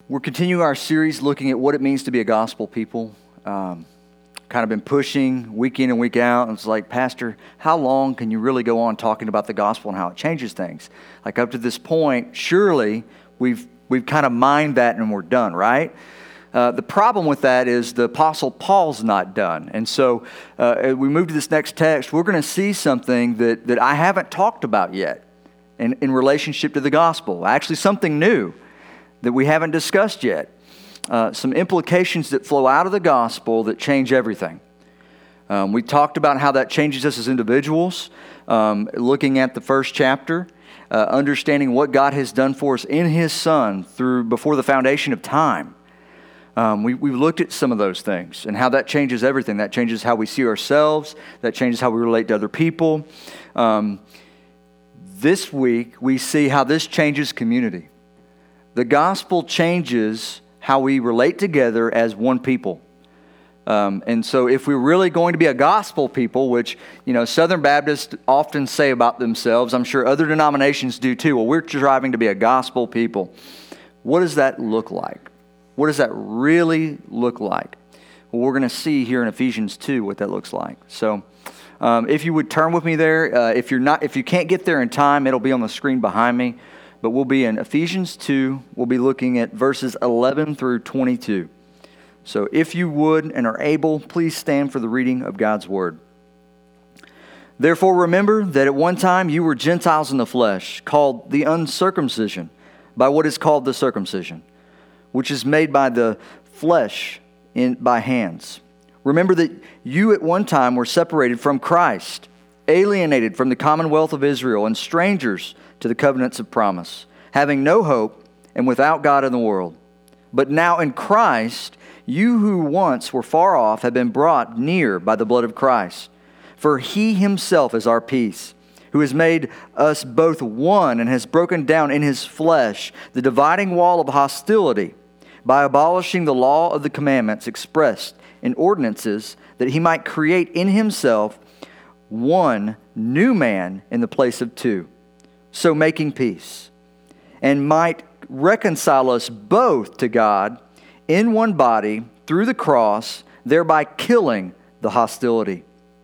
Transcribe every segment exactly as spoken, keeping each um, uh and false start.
We're continuing our series looking at what it means to be a gospel people. Um, kind of been pushing week in and week out. And it's like, Pastor, how long can you really go on talking about the gospel and how it changes things? Like up to this point, surely we've we've kind of mined that and we're done, right? Uh, the problem with that is the Apostle Paul's not done. And so uh, as we move to this next text, we're going to see something that, that I haven't talked about yet in, in relationship to the gospel. Actually, something new that we haven't discussed yet. Uh, some implications that flow out of the gospel that change everything. Um, we talked about how that changes us as individuals, um, looking at the first chapter, uh, understanding what God has done for us in His Son through before the foundation of time. Um, we, we've looked at some of those things and how that changes everything. That changes how we see ourselves. That changes how we relate to other people. Um, this week, we see how this changes community. The gospel changes how we relate together as one people. Um, and so if we're really going to be a gospel people, which, you know, Southern Baptists often say about themselves, I'm sure other denominations do too, well, we're striving to be a gospel people. What does that look like? What does that really look like? Well, we're going to see here in Ephesians two what that looks like. So um, if you would turn with me there, uh, if you're not, if you can't get there in time, it'll be on the screen behind me. But we'll be in Ephesians two. We'll be looking at verses eleven through twenty-two. So if you would and are able, please stand for the reading of God's Word. Therefore remember that at one time you were Gentiles in the flesh, called the uncircumcision, by what is called the circumcision, which is made by the flesh in by hands. Remember that you at one time were separated from Christ, alienated from the commonwealth of Israel, and strangers to the covenants of promise, having no hope and without God in the world. But now in Christ, you who once were far off have been brought near by the blood of Christ. For He Himself is our peace, who has made us both one and has broken down in His flesh the dividing wall of hostility by abolishing the law of the commandments expressed in ordinances, that He might create in Himself one new man in the place of two, so making peace, and might reconcile us both to God in one body through the cross, thereby killing the hostility.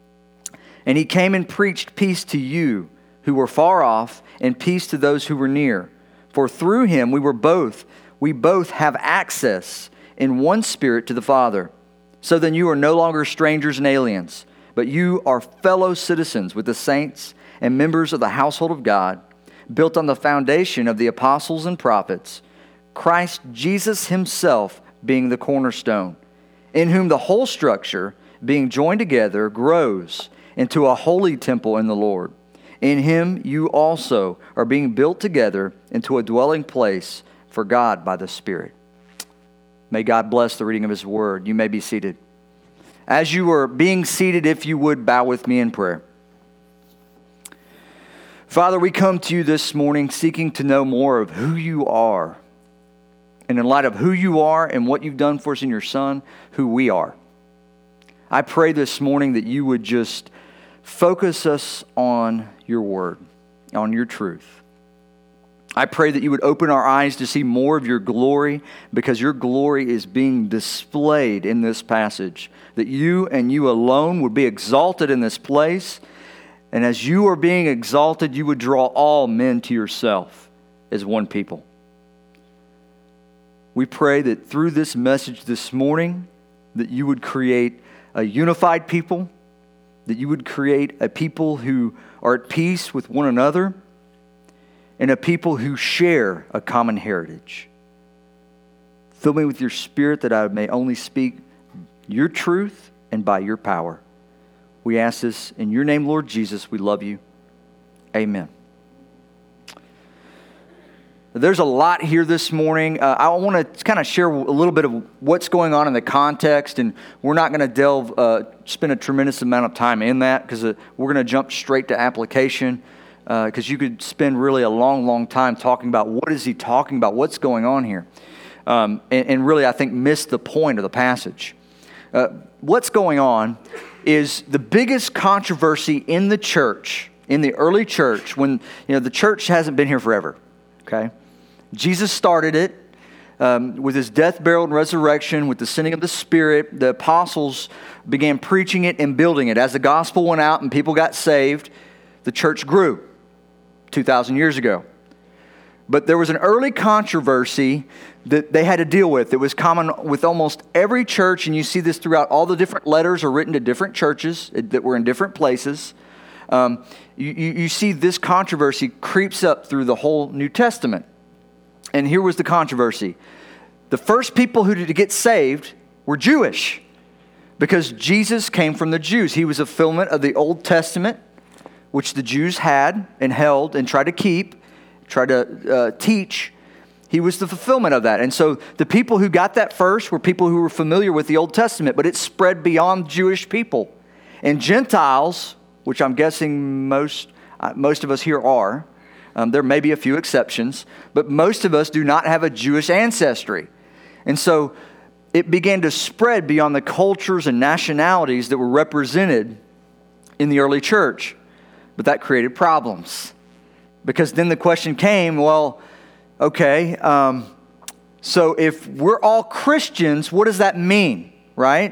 And He came and preached peace to you who were far off, and peace to those who were near. For through Him we were both, we both have access in one Spirit to the Father. So then you are no longer strangers and aliens, but you are fellow citizens with the saints and members of the household of God, built on the foundation of the apostles and prophets, Christ Jesus Himself being the cornerstone, in whom the whole structure, being joined together, grows into a holy temple in the Lord. In Him you also are being built together into a dwelling place for God by the Spirit. May God bless the reading of His Word. You may be seated. As you are being seated, if you would, bow with me in prayer. Father, we come to You this morning seeking to know more of who You are. And in light of who You are and what You've done for us in Your Son, who we are. I pray this morning that You would just focus us on Your Word, on Your truth. I pray that You would open our eyes to see more of Your glory, because Your glory is being displayed in this passage. That You and You alone would be exalted in this place. And as You are being exalted, You would draw all men to Yourself as one people. We pray that through this message this morning, that You would create a unified people, that You would create a people who are at peace with one another, and a people who share a common heritage. Fill me with Your Spirit that I may only speak Your truth and by Your power. We ask this in Your name, Lord Jesus. We love You. Amen. There's a lot here this morning. Uh, I want to kind of share a little bit of what's going on in the context, and we're not going to delve, uh, spend a tremendous amount of time in that, because uh, we're going to jump straight to application, because uh, you could spend really a long, long time talking about what is he talking about, what's going on here, um, and, and really, I think, miss the point of the passage. Uh, what's going on is the biggest controversy in the church, in the early church, when you know the church hasn't been here forever, okay? Jesus started it. Um, with his death, burial, and resurrection, with the sending of the Spirit, the apostles began preaching it and building it. As the gospel went out and people got saved, the church grew two thousand years ago. But there was an early controversy that they had to deal with. It was common with almost every church, and you see this throughout all the different letters are written to different churches that were in different places. Um, you, you, you see this controversy creeps up through the whole New Testament. And here was the controversy. The first people who did get saved were Jewish because Jesus came from the Jews. He was a fulfillment of the Old Testament, which the Jews had and held and tried to keep, tried to uh, teach. He was the fulfillment of that. And so the people who got that first were people who were familiar with the Old Testament, but it spread beyond Jewish people. And Gentiles, which I'm guessing most, uh, most of us here are, Um, there may be a few exceptions, but most of us do not have a Jewish ancestry. And so it began to spread beyond the cultures and nationalities that were represented in the early church. But that created problems. Because then the question came, well, okay, um, so if we're all Christians, what does that mean, right?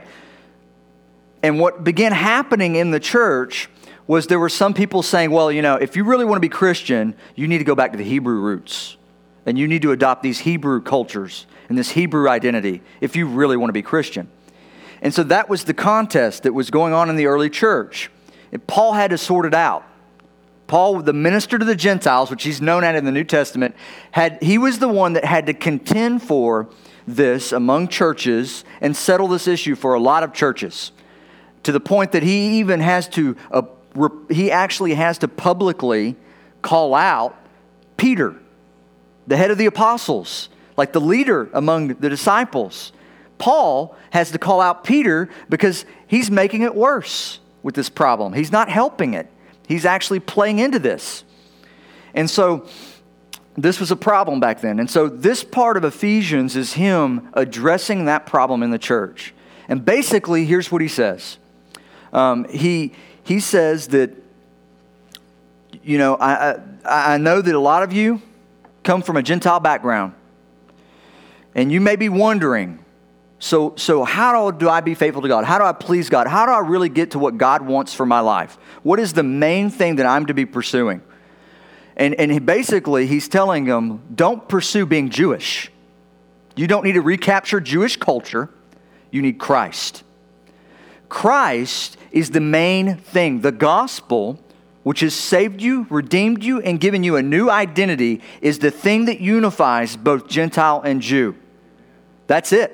And what began happening in the church was there were some people saying, well, you know, if you really want to be Christian, you need to go back to the Hebrew roots. And you need to adopt these Hebrew cultures and this Hebrew identity if you really want to be Christian. And so that was the contest that was going on in the early church. And Paul had to sort it out. Paul, the minister to the Gentiles, which he's known at in the New Testament, had he was the one that had to contend for this among churches and settle this issue for a lot of churches, to the point that he even has to uh, he actually has to publicly call out Peter, the head of the apostles, like the leader among the disciples. Paul has to call out Peter because he's making it worse with this problem. He's not helping it. He's actually playing into this. And so this was a problem back then. And so this part of Ephesians is him addressing that problem in the church. And basically, here's what he says. Um, he... He says that, you know, I, I I know that a lot of you come from a Gentile background. And you may be wondering, so, so how do I be faithful to God? How do I please God? How do I really get to what God wants for my life? What is the main thing that I'm to be pursuing? And, and he basically, he's telling them, don't pursue being Jewish. You don't need to recapture Jewish culture. You need Christ. Christ is the main thing. The gospel, which has saved you, redeemed you, and given you a new identity, is the thing that unifies both Gentile and Jew. That's it.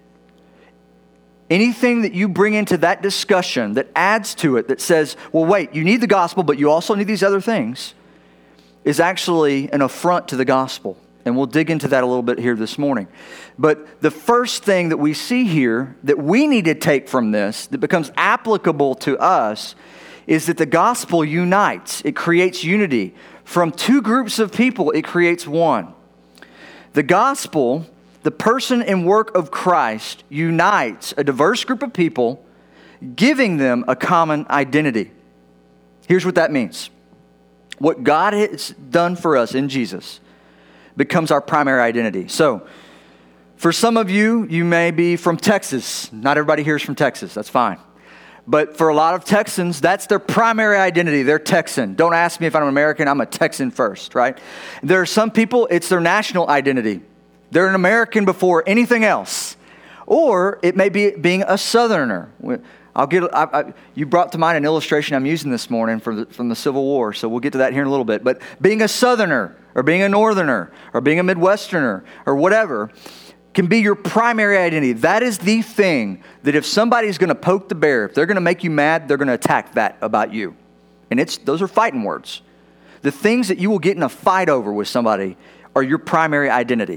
Anything that you bring into that discussion that adds to it, that says, well, wait, you need the gospel, but you also need these other things, is actually an affront to the gospel. And we'll dig into that a little bit here this morning. But the first thing that we see here that we need to take from this, that becomes applicable to us, is that the gospel unites. It creates unity. From two groups of people, it creates one. The gospel, the person and work of Christ, unites a diverse group of people, giving them a common identity. Here's what that means. What God has done for us in Jesus becomes our primary identity. So, for some of you, you may be from Texas. Not everybody here is from Texas. That's fine. But for a lot of Texans, that's their primary identity. They're Texan. Don't ask me if I'm American. I'm a Texan first, right? There are some people, it's their national identity. They're an American before anything else. Or it may be being a Southerner. I'll get. I, I, you brought to mind an illustration I'm using this morning from the, from the Civil War, so we'll get to that here in a little bit. But being a Southerner, or being a Northerner, or being a Midwesterner, or whatever, can be your primary identity. That is the thing that if somebody's going to poke the bear, if they're going to make you mad, they're going to attack that about you. And it's those are fighting words. The things that you will get in a fight over with somebody are your primary identity.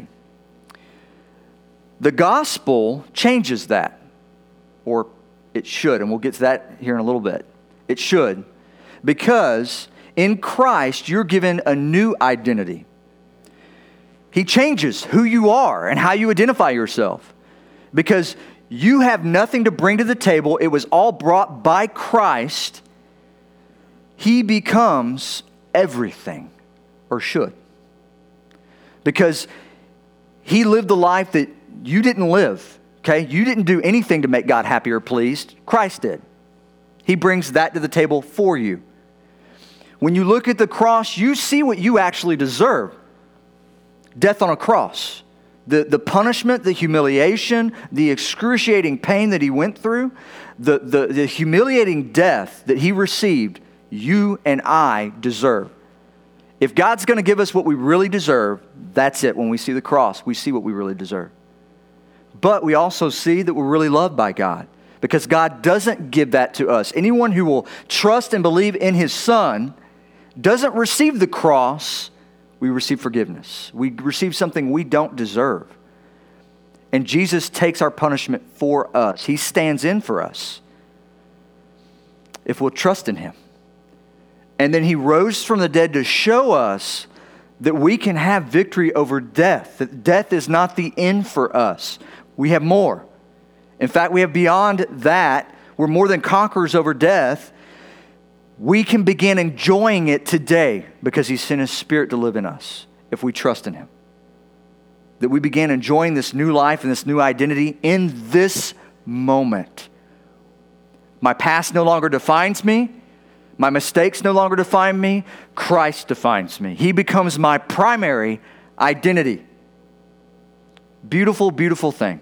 The gospel changes that, or it should, and we'll get to that here in a little bit. It should, because in Christ, you're given a new identity. He changes who you are and how you identify yourself, because you have nothing to bring to the table. It was all brought by Christ. He becomes everything, or should, because He lived the life that you didn't live, okay? You didn't do anything to make God happy or pleased. Christ did. He brings that to the table for you. When you look at the cross, you see what you actually deserve. Death on a cross. The, the punishment, the humiliation, the excruciating pain that he went through, the, the, the humiliating death that he received, you and I deserve. If God's going to give us what we really deserve, that's it. When we see the cross, we see what we really deserve. But we also see that we're really loved by God, because God doesn't give that to us. Anyone who will trust and believe in his Son doesn't receive the cross. We receive forgiveness. We receive something we don't deserve. And Jesus takes our punishment for us. He stands in for us if we'll trust in him. And then he rose from the dead to show us that we can have victory over death. That death is not the end for us. We have more. In fact, we have beyond that. We're more than conquerors over death. We can begin enjoying it today because he sent his Spirit to live in us if we trust in him. That we begin enjoying this new life and this new identity in this moment. My past no longer defines me. My mistakes no longer define me. Christ defines me. He becomes my primary identity. Beautiful, beautiful thing.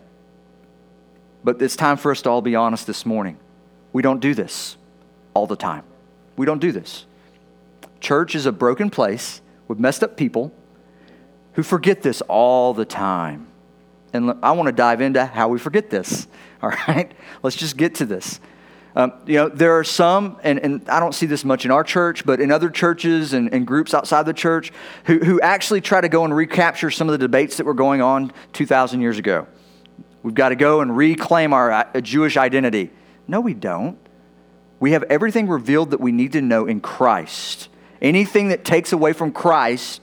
But it's time for us to all be honest this morning. We don't do this all the time. We don't do this. Church is a broken place with messed up people who forget this all the time. And I want to dive into how we forget this. All right? Let's just get to this. Um, you know, there are some, and, and I don't see this much in our church, but in other churches and, and groups outside the church who, who actually try to go and recapture some of the debates that were going on two thousand years ago. We've got to go and reclaim our uh, Jewish identity. No, we don't. We have everything revealed that we need to know in Christ. Anything that takes away from Christ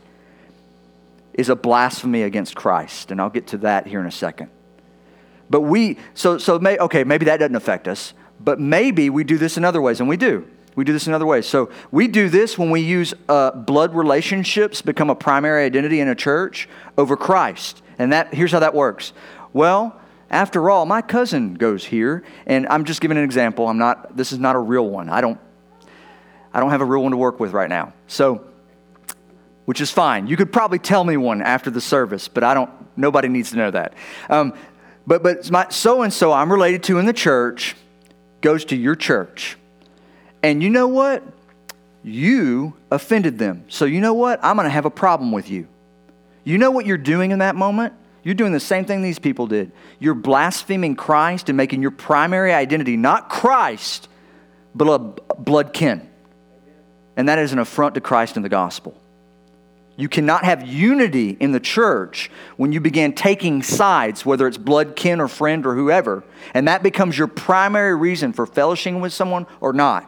is a blasphemy against Christ. And I'll get to that here in a second. But we, so, so may, okay, maybe that doesn't affect us. But maybe we do this in other ways, and we do. We do this in other ways. So we do this when we use uh, blood relationships become a primary identity in a church over Christ. And that here's how that works. Well, after all, my cousin goes here, and I'm just giving an example. I'm not. This is not a real one. I don't. I don't have a real one to work with right now. So, which is fine. You could probably tell me one after the service, but I don't. Nobody needs to know that. Um, but but my so and so I'm related to in the church goes to your church, and you know what? You offended them. So you know what? I'm going to have a problem with you. You know what you're doing in that moment? You're doing the same thing these people did. You're blaspheming Christ and making your primary identity not Christ, but a blood kin. And that is an affront to Christ and the gospel. You cannot have unity in the church when you begin taking sides, whether it's blood kin or friend or whoever, and that becomes your primary reason for fellowshipping with someone or not.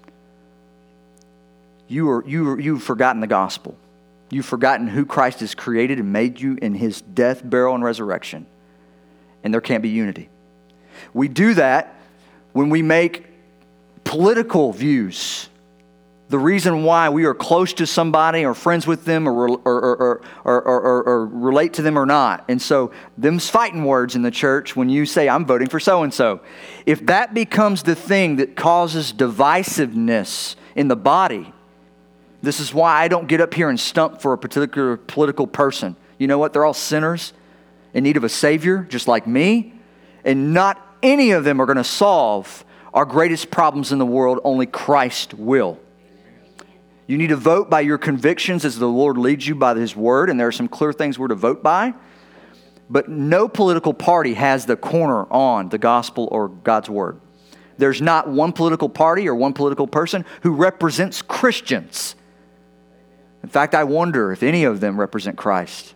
You are, you are, you've forgotten the gospel. You've forgotten who Christ has created and made you in his death, burial, and resurrection. And there can't be unity. We do that when we make political views the reason why we are close to somebody or friends with them or, or, or, or, or, or relate to them or not. And so them's fighting words in the church when you say, I'm voting for so-and-so. If that becomes the thing that causes divisiveness in the body, this is why I don't get up here and stump for a particular political person. You know what? They're all sinners in need of a Savior, just like me. And not any of them are going to solve our greatest problems in the world. Only Christ will. You need to vote by your convictions as the Lord leads you by his word. And there are some clear things we're to vote by. But no political party has the corner on the gospel or God's word. There's not one political party or one political person who represents Christians. In fact, I wonder if any of them represent Christ.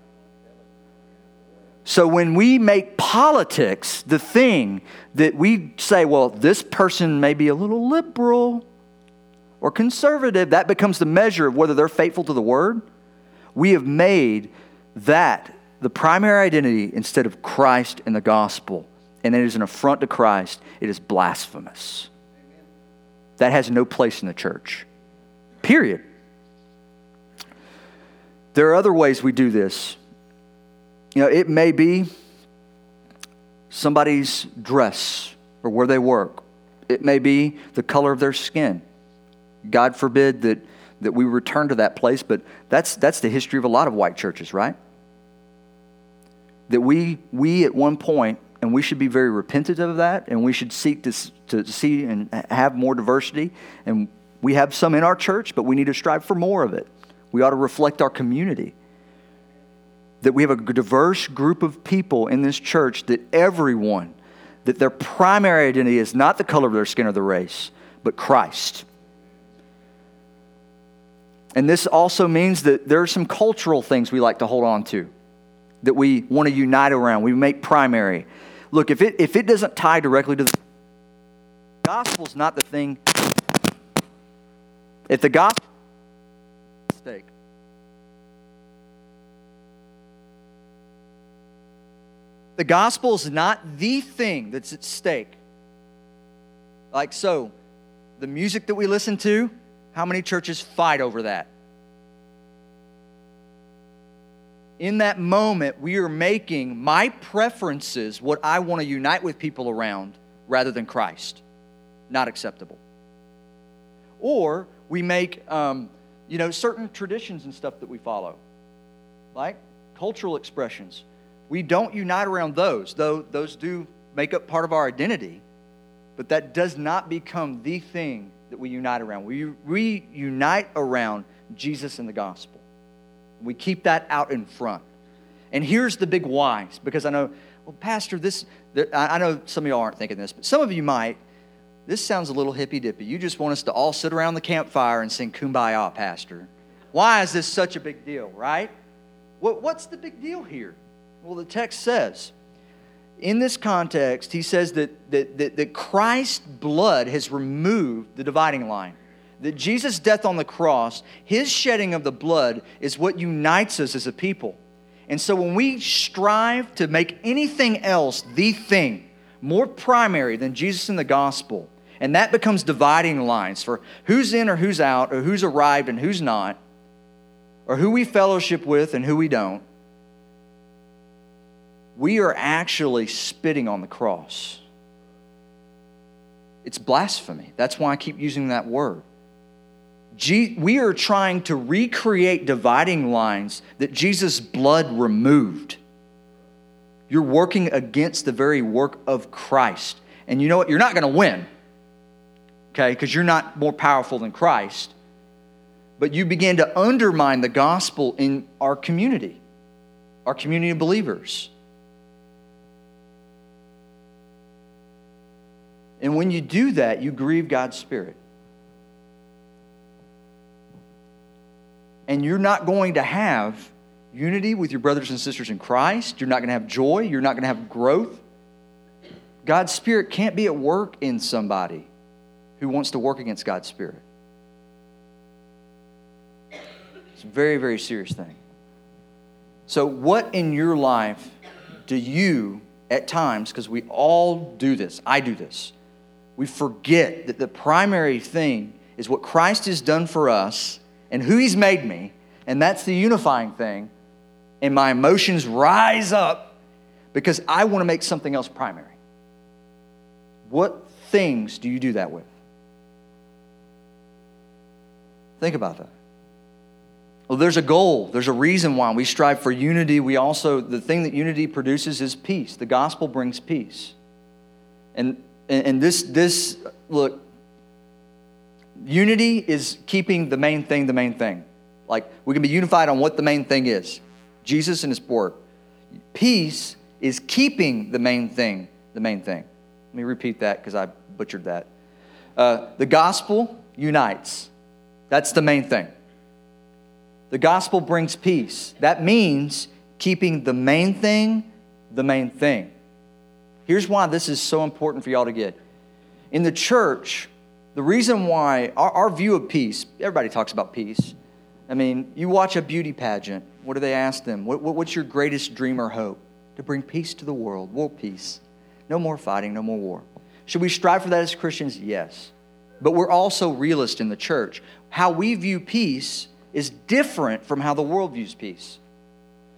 So when we make politics the thing that we say, well, this person may be a little liberal or conservative, that becomes the measure of whether they're faithful to the word. We have made that the primary identity instead of Christ and the gospel. And it is an affront to Christ. It is blasphemous. That has no place in the church. Period. There are other ways we do this. You know, it may be somebody's dress or where they work. It may be the color of their skin. God forbid that, that we return to that place, but that's that's the history of a lot of white churches, right? That we we at one point, and we should be very repentant of that, and we should seek to, to see and have more diversity. And we have some in our church, but we need to strive for more of it. We ought to reflect our community. That we have a diverse group of people in this church, that everyone, that their primary identity is not the color of their skin or the race, but Christ. And this also means that there are some cultural things we like to hold on to, that we want to unite around, we make primary. Look, if it if it doesn't tie directly to the gospel, is not the thing. If the gospel is mistake. The gospel is not the thing that's at stake. Like so, the music that we listen to, how many churches fight over that? In that moment, we are making my preferences what I want to unite with people around rather than Christ. Not acceptable. Or we make, um, you know, certain traditions and stuff that we follow, like cultural expressions. We don't unite around those, though those do make up part of our identity, but that does not become the thing that we unite around. We, we unite around Jesus and the gospel. We keep that out in front. And here's the big whys, because I know, well, Pastor, this, I know some of y'all aren't thinking this, but some of you might. This sounds a little hippy-dippy. You just want us to all sit around the campfire and sing Kumbaya, Pastor. Why is this such a big deal, right? What, what's the big deal here? Well, the text says, in this context, he says that, that, that, that Christ's blood has removed the dividing line. That Jesus' death on the cross, His shedding of the blood, is what unites us as a people. And so when we strive to make anything else the thing, more primary than Jesus and the gospel, and that becomes dividing lines for who's in or who's out, or who's arrived and who's not, or who we fellowship with and who we don't, we are actually spitting on the cross. It's blasphemy. That's why I keep using that word. We are trying to recreate dividing lines that Jesus' blood removed. You're working against the very work of Christ. And you know what? You're not going to win. Okay? Because you're not more powerful than Christ. But you begin to undermine the gospel in our community, our community of believers. And when you do that, you grieve God's Spirit. And you're not going to have unity with your brothers and sisters in Christ. You're not going to have joy. You're not going to have growth. God's Spirit can't be at work in somebody who wants to work against God's Spirit. It's a very, very serious thing. So what in your life do you, at times, because we all do this, I do this, we forget that the primary thing is what Christ has done for us and who He's made me, and that's the unifying thing, and my emotions rise up because I want to make something else primary. What things do you do that with? Think about that. Well, there's a goal. There's a reason why we strive for unity. We also, the thing that unity produces is peace. The gospel brings peace. And and this, this look, unity is keeping the main thing the main thing. Like, we can be unified on what the main thing is. Jesus and His work. Peace is keeping the main thing the main thing. Let me repeat that because I butchered that. Uh, the gospel unites. That's the main thing. The gospel brings peace. That means keeping the main thing the main thing. Here's why this is so important for y'all to get. In the church, the reason why our, our view of peace, everybody talks about peace. I mean, you watch a beauty pageant. What do they ask them? What, what, what's your greatest dream or hope? To bring peace to the world, world peace. No more fighting, no more war. Should we strive for that as Christians? Yes. But we're also realists in the church. How we view peace is different from how the world views peace.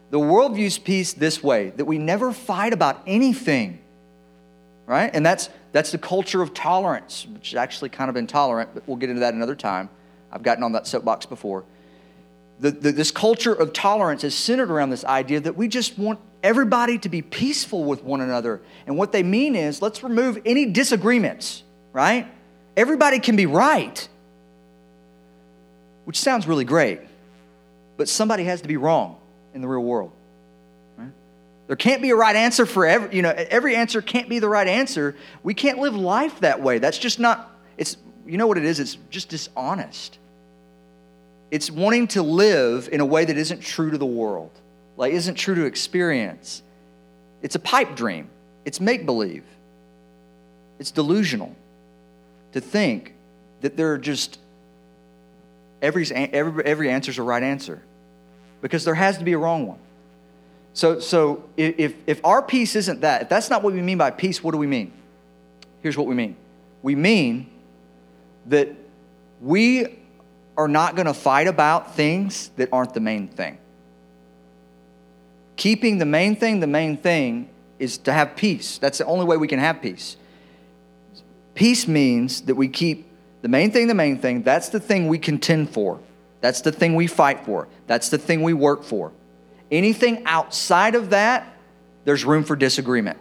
The world views peace this way, that we never fight about anything, right? And that's that's the culture of tolerance, which is actually kind of intolerant, but we'll get into that another time. I've gotten on that soapbox before. The, the, this culture of tolerance is centered around this idea that we just want everybody to be peaceful with one another. And what they mean is, let's remove any disagreements, right? Everybody can be right, which sounds really great, but somebody has to be wrong in the real world. Right? There can't be a right answer for every, you know, every answer can't be the right answer. We can't live life that way. That's just not, it's, you know what it is? It's just dishonest. It's wanting to live in a way that isn't true to the world, like isn't true to experience. It's a pipe dream. It's make-believe. It's delusional to think that there are just, every, every, every answer is a right answer, because there has to be a wrong one. So, so if, if our peace isn't that, if that's not what we mean by peace, what do we mean? Here's what we mean. We mean that we are not going to fight about things that aren't the main thing. Keeping the main thing the main thing is to have peace. That's the only way we can have peace. Peace means that we keep the main thing the main thing. That's the thing we contend for. That's the thing we fight for. That's the thing we work for. Anything outside of that, there's room for disagreement.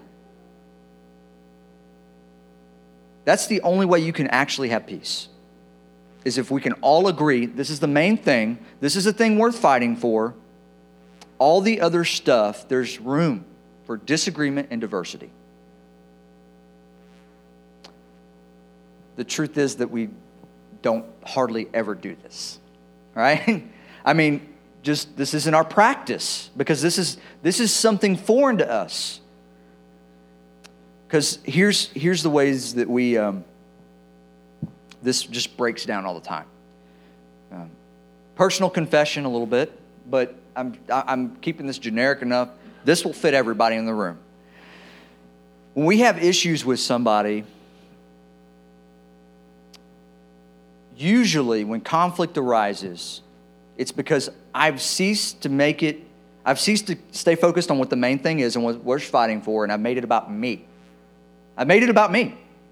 That's the only way you can actually have peace, is if we can all agree, this is the main thing, this is the thing worth fighting for. All the other stuff, there's room for disagreement and diversity. The truth is that we don't hardly ever do this, right? I mean, just this isn't our practice, because this is this is something foreign to us. Because here's here's the ways that we um, this just breaks down all the time. Um, personal confession a little bit, but I'm I'm keeping this generic enough. This will fit everybody in the room. When we have issues with somebody, usually when conflict arises, it's because I've ceased to make it, I've ceased to stay focused on what the main thing is and what we're fighting for, and I've made it about me. I've made it about me.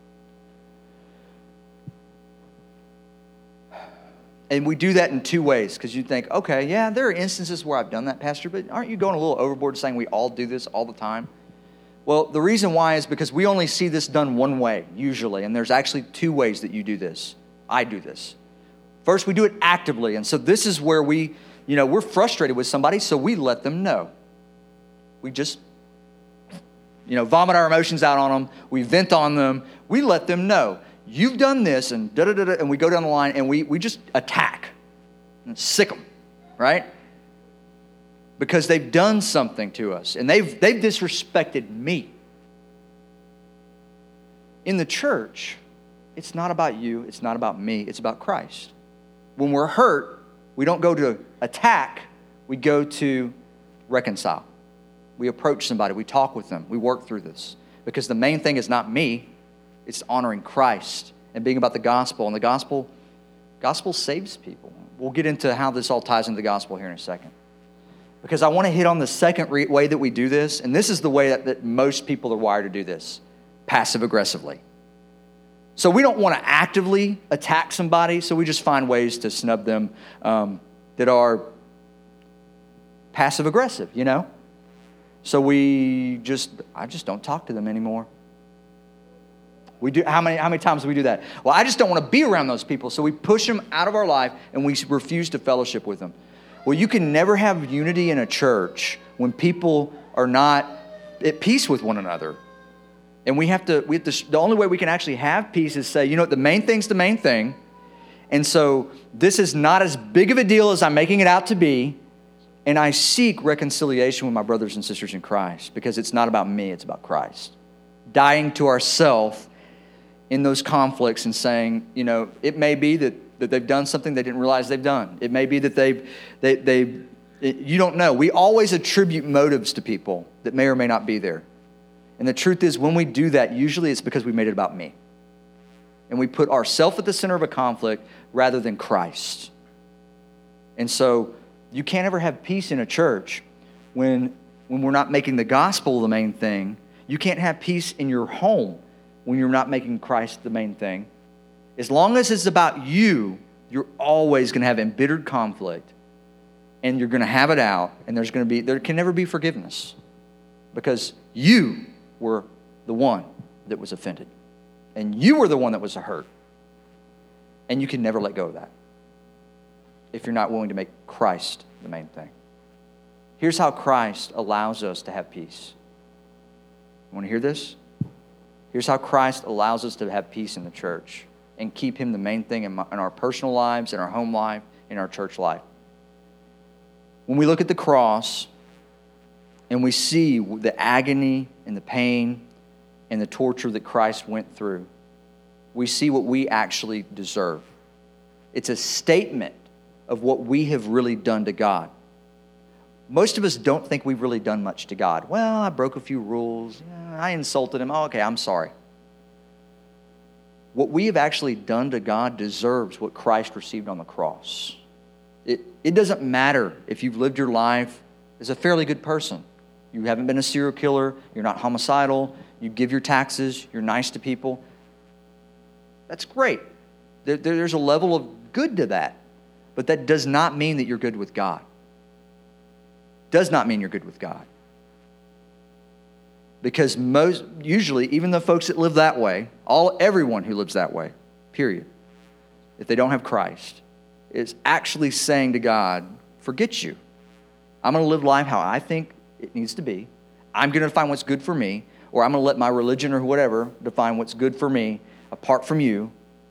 And we do that in two ways, because you think, okay, yeah, there are instances where I've done that, Pastor, but aren't you going a little overboard saying we all do this all the time? Well, the reason why is because we only see this done one way, usually, and there's actually two ways that you do this. I do this. First, we do it actively, and so this is where we, you know, we're frustrated with somebody, so we let them know. We just, you know, vomit our emotions out on them. We vent on them. We let them know. You've done this, and da-da-da-da, and we go down the line, and we, we just attack and sick them, right? Because they've done something to us, and they've, they've disrespected me. In the church, it's not about you, it's not about me, it's about Christ. When we're hurt, we don't go to attack, we go to reconcile. We approach somebody, we talk with them, we work through this. Because the main thing is not me, it's honoring Christ and being about the gospel. And the gospel, gospel saves people. We'll get into how this all ties into the gospel here in a second. Because I want to hit on the second re- way that we do this, and this is the way that, that most people are wired to do this, passive-aggressively. So we don't want to actively attack somebody, so we just find ways to snub them um, that are passive-aggressive, you know? So we just, I just don't talk to them anymore. We do, how many, how many times do we do that? Well, I just don't want to be around those people, so we push them out of our life, and we refuse to fellowship with them. Well, you can never have unity in a church when people are not at peace with one another. And we have to, we have to, the only way we can actually have peace is say, you know what, the main thing's the main thing. And so this is not as big of a deal as I'm making it out to be. And I seek reconciliation with my brothers and sisters in Christ, because it's not about me, it's about Christ. Dying to ourselves in those conflicts and saying, you know, it may be that, that they've done something they didn't realize they've done. It may be that they've, they, they, it, you don't know. We always attribute motives to people that may or may not be there. And the truth is, when we do that, usually it's because we made it about me. And we put ourselves at the center of a conflict rather than Christ. And so you can't ever have peace in a church when, when we're not making the gospel the main thing. You can't have peace in your home when you're not making Christ the main thing. As long as it's about you, you're always going to have embittered conflict, and you're going to have it out, and there's going to be there can never be forgiveness because you were the one that was offended, and you were the one that was hurt, and you can never let go of that if you're not willing to make Christ the main thing. Here's how Christ allows us to have peace. You want to hear this? Here's how Christ allows us to have peace in the church and keep him the main thing in, my, in our personal lives, in our home life, in our church life. When we look at the cross and we see the agony and the pain and the torture that Christ went through, we see what we actually deserve. It's a statement of what we have really done to God. Most of us don't think we've really done much to God. Well, I broke a few rules. Yeah, I insulted him. Oh, okay, I'm sorry. What we have actually done to God deserves what Christ received on the cross. It, it doesn't matter if you've lived your life as a fairly good person. You haven't been a serial killer. You're not homicidal. You give your taxes. You're nice to people. That's great. There, there's a level of good to that. But that does not mean that you're good with God. Does not mean you're good with God. Because most, usually, even the folks that live that way, all everyone who lives that way, period, if they don't have Christ, is actually saying to God, forget you. I'm going to live life how I think it needs to be. I'm going to define what's good for me, or I'm going to let my religion or whatever define what's good for me apart from you.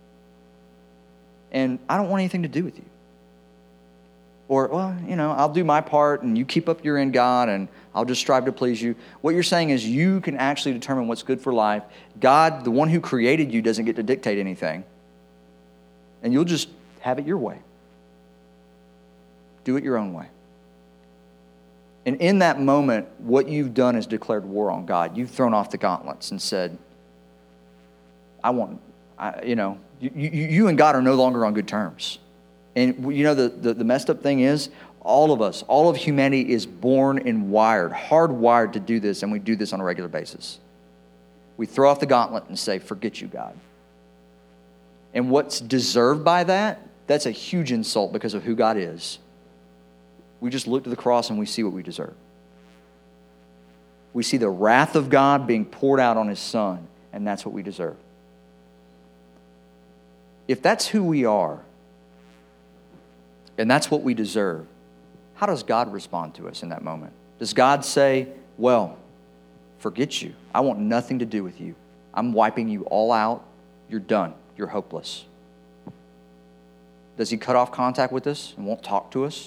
And I don't want anything to do with you. Or, well, you know, I'll do my part and you keep up your end, God, and I'll just strive to please you. What you're saying is you can actually determine what's good for life. God, the one who created you, doesn't get to dictate anything. And you'll just have it your way. Do it your own way. And in that moment, what you've done is declared war on God. You've thrown off the gauntlets and said, I want, I, you know, you, you, you and God are no longer on good terms. And you know, the, the, the messed up thing is, all of us, all of humanity is born and wired, hardwired to do this, and we do this on a regular basis. We throw off the gauntlet and say, forget you, God. And what's deserved by that, that's a huge insult because of who God is. We just look to the cross and we see what we deserve. We see the wrath of God being poured out on his Son, and that's what we deserve. If that's who we are, and that's what we deserve, how does God respond to us in that moment? Does God say, well, forget you. I want nothing to do with you. I'm wiping you all out. You're done. You're hopeless. Does he cut off contact with us and won't talk to us?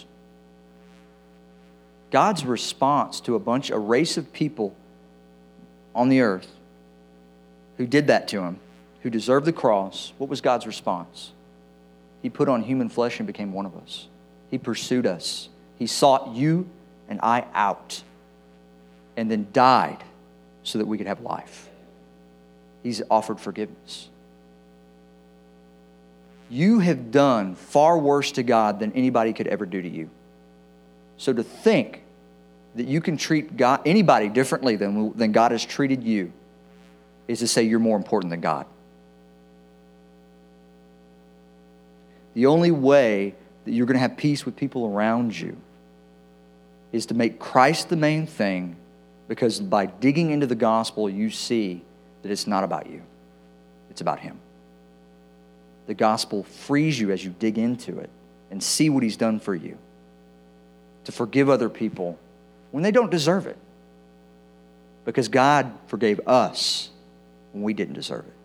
God's response to a bunch, a race of people on the earth who did that to him, who deserved the cross, what was God's response? He put on human flesh and became one of us. He pursued us. He sought you and I out and then died so that we could have life. He's offered forgiveness. You have done far worse to God than anybody could ever do to you. So to think that you can treat God, anybody differently than, than God has treated you is to say you're more important than God. The only way that you're going to have peace with people around you is to make Christ the main thing, because by digging into the gospel, you see that it's not about you. It's about him. The gospel frees you as you dig into it and see what he's done for you, to forgive other people when they don't deserve it, because God forgave us when we didn't deserve it.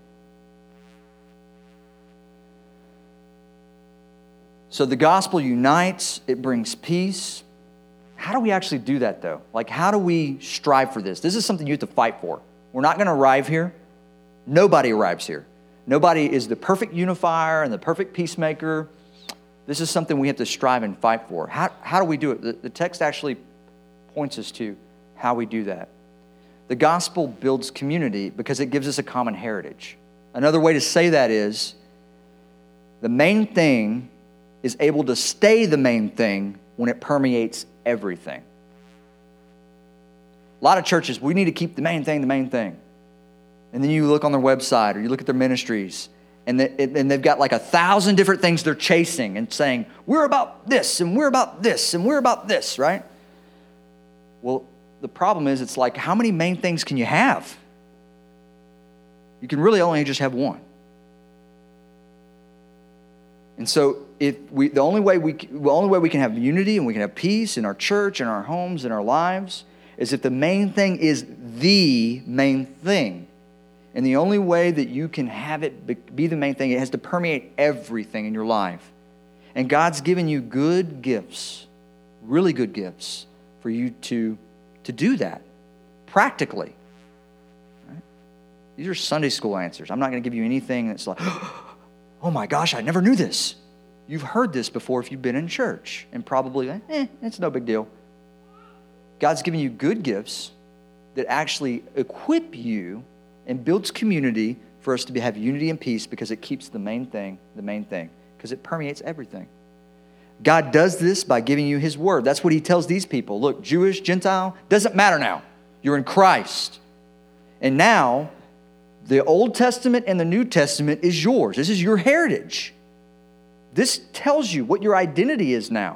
So the gospel unites, it brings peace. How do we actually do that, though? Like, how do we strive for this? This is something you have to fight for. We're not going to arrive here. Nobody arrives here. Nobody is the perfect unifier and the perfect peacemaker. This is something we have to strive and fight for. How, how do we do it? The, the text actually points us to how we do that. The gospel builds community because it gives us a common heritage. Another way to say that is, the main thing is able to stay the main thing when it permeates everything. A lot of churches, we need to keep the main thing the main thing. And then you look on their website or you look at their ministries, and, they, and they've got like a thousand different things they're chasing and saying, we're about this, and we're about this, and we're about this, right? Well, the problem is it's like, how many main things can you have? You can really only just have one. And so if we, the only way we, the only way we can have unity and we can have peace in our church, in our homes, in our lives, is if the main thing is the main thing. And the only way that you can have it be the main thing, it has to permeate everything in your life. And God's given you good gifts, really good gifts, for you to, to do that practically. Right? These are Sunday school answers. I'm not going to give you anything that's like, oh my gosh, I never knew this. You've heard this before if you've been in church, and probably, eh, it's no big deal. God's given you good gifts that actually equip you and builds community for us to be, have unity and peace, because it keeps the main thing the main thing, because it permeates everything. God does this by giving you His Word. That's what He tells these people. Look, Jewish, Gentile, doesn't matter now. You're in Christ. And now, the Old Testament and the New Testament is yours. This is your heritage. This tells you what your identity is now.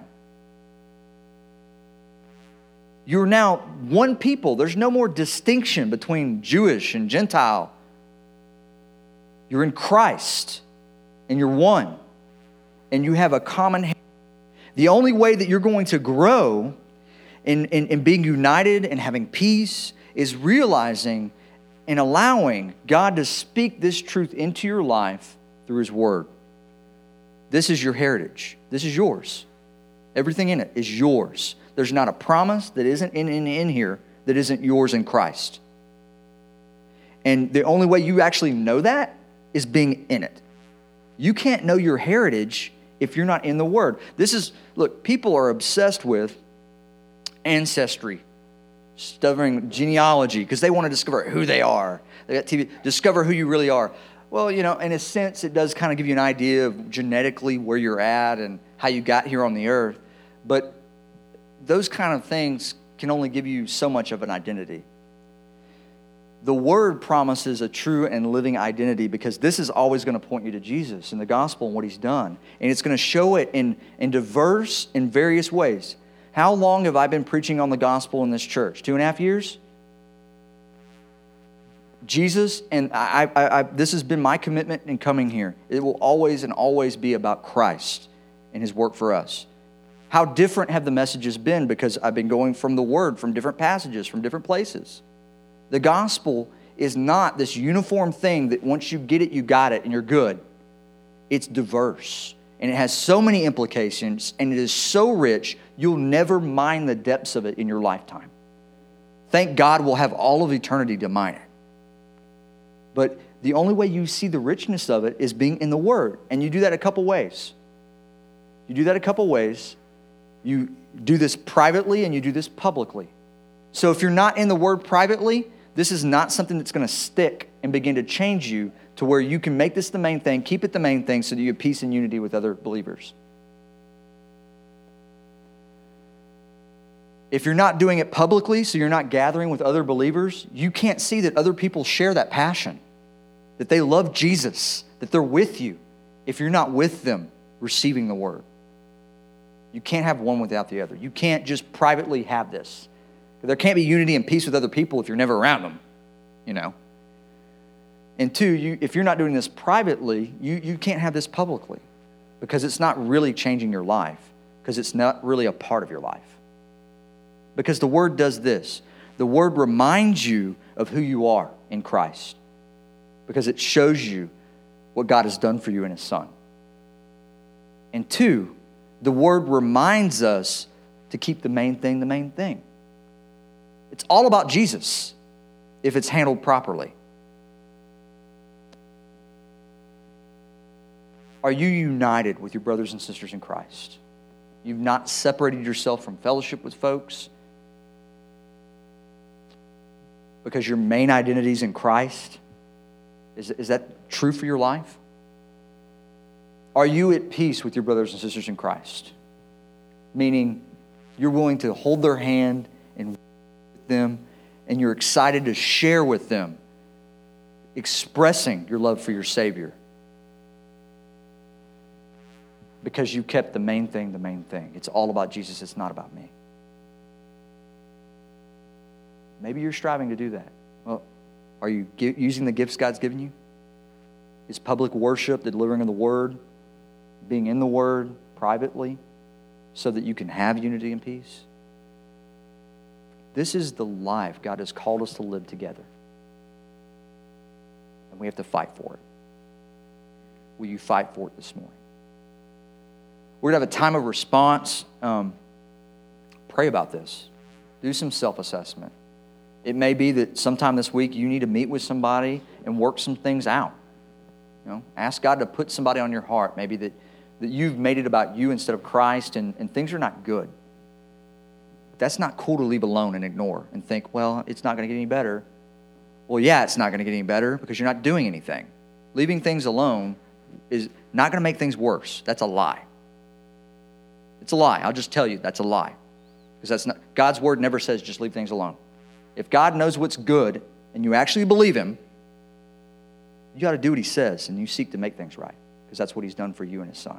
You're now one people. There's no more distinction between Jewish and Gentile. You're in Christ, and you're one, and you have a common heritage. The only way that you're going to grow in, in, in being united and having peace is realizing and allowing God to speak this truth into your life through His Word. This is your heritage. This is yours. Everything in it is yours. There's not a promise that isn't in, in, in here that isn't yours in Christ. And the only way you actually know that is being in it. You can't know your heritage if you're not in the Word. This is, look, people are obsessed with ancestry, studying genealogy, because they want to discover who they are. They got T V, discover who you really are. Well, you know, in a sense, it does kind of give you an idea of genetically where you're at and how you got here on the earth. But those kind of things can only give you so much of an identity. The Word promises a true and living identity, because this is always going to point you to Jesus and the gospel and what He's done. And it's going to show it in, in diverse, in various ways. How long have I been preaching on the gospel in this church? Two and a half years? Jesus, and I, I, I, this has been my commitment in coming here. It will always and always be about Christ and His work for us. How different have the messages been, because I've been going from the Word, from different passages, from different places. The gospel is not this uniform thing that once you get it, you got it, and you're good. It's diverse, and it has so many implications, and it is so rich, you'll never mine the depths of it in your lifetime. Thank God we'll have all of eternity to mine it. But the only way you see the richness of it is being in the Word, and you do that a couple ways. You do that a couple ways. You do this privately and you do this publicly. So if you're not in the Word privately, this is not something that's going to stick and begin to change you to where you can make this the main thing, keep it the main thing, so that you have peace and unity with other believers. If you're not doing it publicly, so you're not gathering with other believers, you can't see that other people share that passion, that they love Jesus, that they're with you, if you're not with them receiving the Word. You can't have one without the other. You can't just privately have this. There can't be unity and peace with other people if you're never around them, you know. And two, you, if you're not doing this privately, you, you can't have this publicly, because it's not really changing your life, because it's not really a part of your life. Because the Word does this. The Word reminds you of who you are in Christ, because it shows you what God has done for you in His Son. And two, the Word reminds us to keep the main thing the main thing. It's all about Jesus if it's handled properly. Are you united with your brothers and sisters in Christ? You've not separated yourself from fellowship with folks because your main identity is in Christ? Is, is that true for your life? Are you at peace with your brothers and sisters in Christ? Meaning, you're willing to hold their hand and with them and you're excited to share with them, expressing your love for your Savior. Because you kept the main thing the main thing. It's all about Jesus. It's not about me. Maybe you're striving to do that. Well, are you using the gifts God's given you? Is public worship, the delivering of the Word, being in the Word privately so that you can have unity and peace? This is the life God has called us to live together. And we have to fight for it. Will you fight for it this morning? We're going to have a time of response. Um, pray about this. Do some self-assessment. It may be that sometime this week you need to meet with somebody and work some things out. You know, ask God to put somebody on your heart, maybe that, that you've made it about you instead of Christ, and, and things are not good. That's not cool to leave alone and ignore and think, well, it's not going to get any better. Well, yeah, it's not going to get any better because you're not doing anything. Leaving things alone is not going to make things worse. That's a lie. It's a lie. I'll just tell you, that's a lie. Because that's not, God's word never says just leave things alone. If God knows what's good and you actually believe Him, you got to do what He says and you seek to make things right. Because that's what He's done for you and His Son.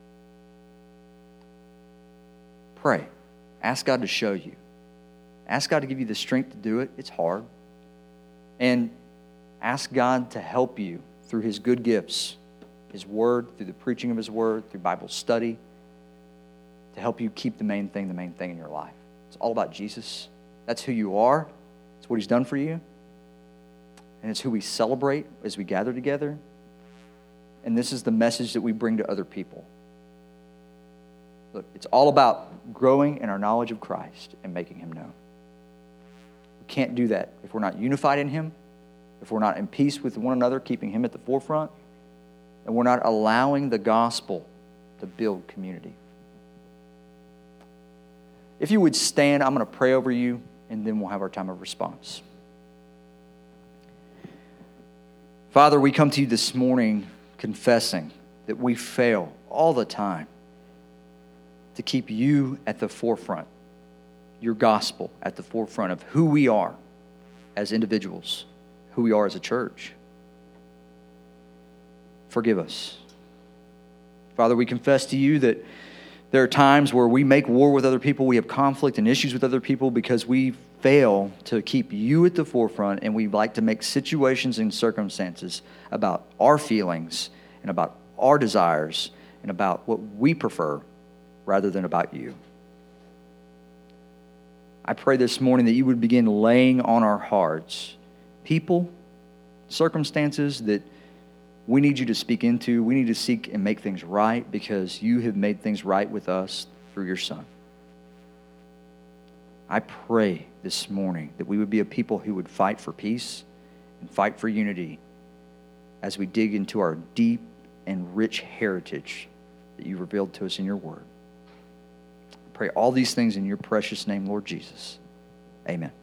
Pray. Ask God to show you. Ask God to give you the strength to do it. It's hard. And ask God to help you through His good gifts, His Word, through the preaching of His Word, through Bible study, to help you keep the main thing the main thing in your life. It's all about Jesus. That's who you are. It's what He's done for you. And it's who we celebrate as we gather together. And this is the message that we bring to other people. Look, it's all about growing in our knowledge of Christ and making Him known. We can't do that if we're not unified in Him, if we're not in peace with one another, keeping Him at the forefront, and we're not allowing the gospel to build community. If you would stand, I'm going to pray over you, and then we'll have our time of response. Father, we come to you this morning confessing that we fail all the time to keep you at the forefront, your gospel at the forefront of who we are as individuals, who we are as a church. Forgive us. Father, we confess to you that there are times where we make war with other people, we have conflict and issues with other people because we fail to keep you at the forefront, and we like to make situations and circumstances about our feelings and about our desires and about what we prefer rather than about you. I pray this morning that you would begin laying on our hearts people, circumstances that we need you to speak into. We need to seek and make things right because you have made things right with us through your Son. I pray this morning that we would be a people who would fight for peace and fight for unity as we dig into our deep and rich heritage that you revealed to us in your word. I pray all these things in your precious name, Lord Jesus. Amen.